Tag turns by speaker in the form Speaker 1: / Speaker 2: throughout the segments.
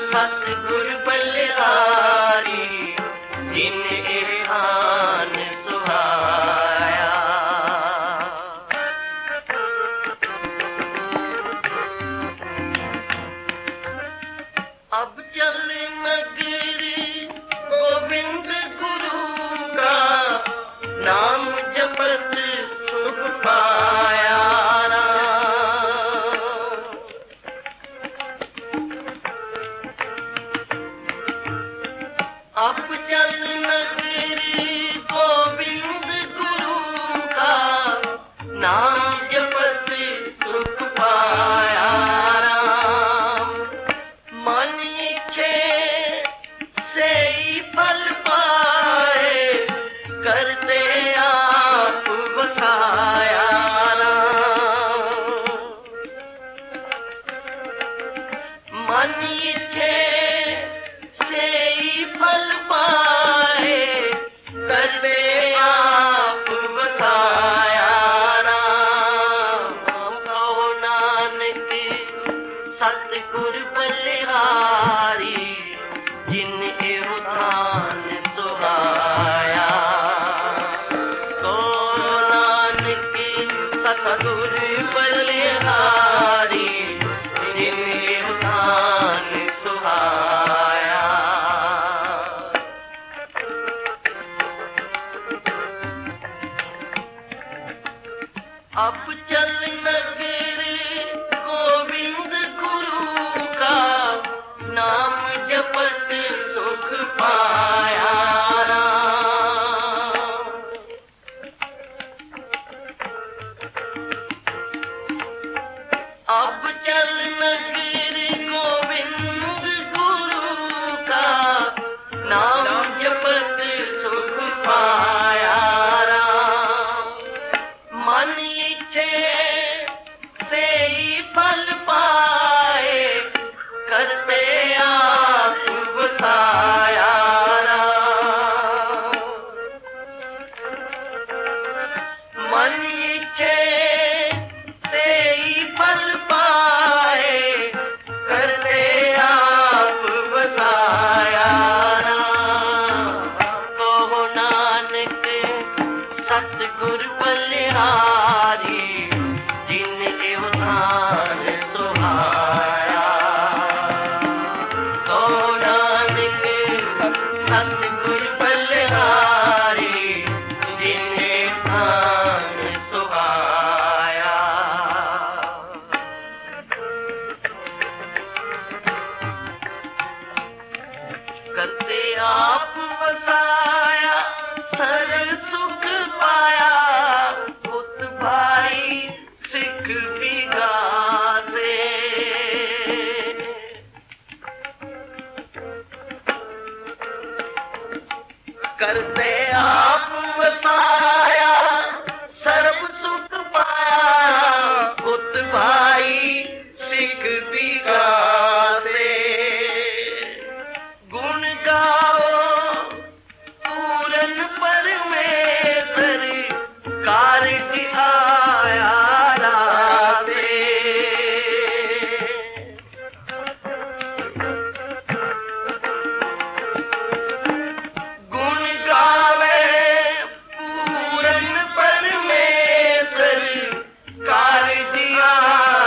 Speaker 1: सतगुर बलिहारी जिन इरहान सुहाया। अब चल नगरी गोविंद गुरु का नाम जपत सुख पाया। अब चल नगरी गोविंद गुरु का नाम जपत सुख पाया। मन इच्छे से ही फल पाए करते आप बसाया। मन इच्छे से ही फल पाए करते आप बसाया। कहो नानक सतगुर बलिहारी जिन इरहान सुहाया। कहो नानक सतगुर बलिहारी जिन इरहान सुहाया। अब चल नगरी गोविंद गुरु का नाम जपत सुख पाया। अब चल नगरी गोविंद गुरु का नाम जपत सुख पाया। मन इच्छे से ही फल पाए करते आप बसाया। मन इच्छे से ही फल पाए करते आप बसाया। कहो नानक सतगुर बलिहारी जिन इरहान सुहाया। कहो नानक सतगुर बलिहारी जिन इरहान सुहाया। करते आप बसाया सरल सुख पाया। पुत भाई सिख बिगासे करते आप बसाया सर्व सुख पाया। पुत भाई सिख बिगासे गुण गाओ पूरन परमेश्वर कारज आया रासे। गुण गावे पूरन परमेश्वर कारज आया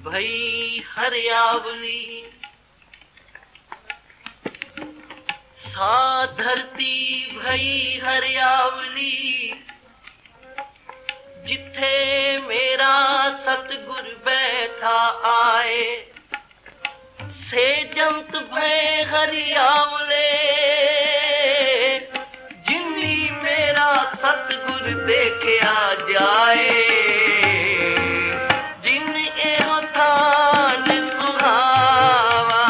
Speaker 1: भई हरियावली सा धरती भई हरियावली जिथे मेरा सतगुर बैठा आए से जंत भय हरियावले जिन्नी मेरा सतगुर देखा जाए जिन एहो थान सुहावा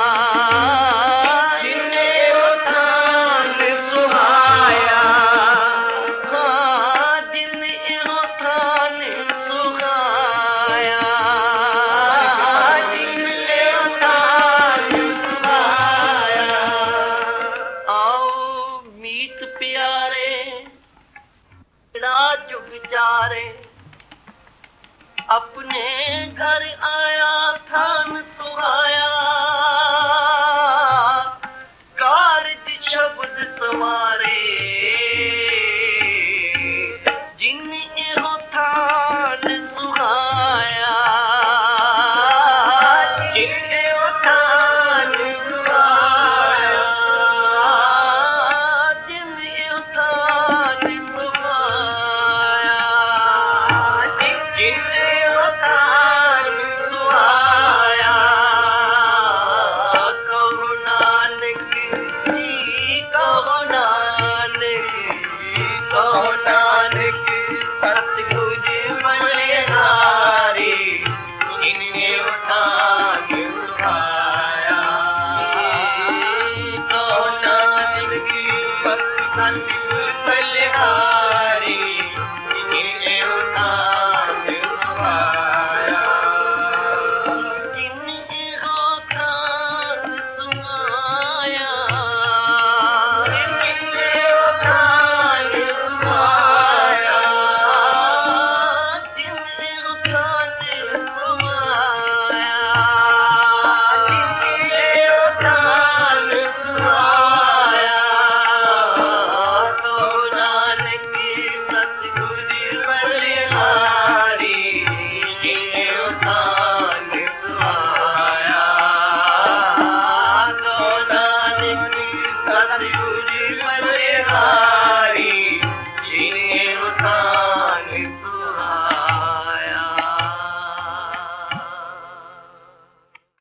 Speaker 1: जिन एहो थान सुहाया हाँ जिन एहो थान सुहाया जिन एहो थान सुहाया आओ मीत प्यारे जुग जारे अपने घर आया थान सुहाया कारज शब्द समाया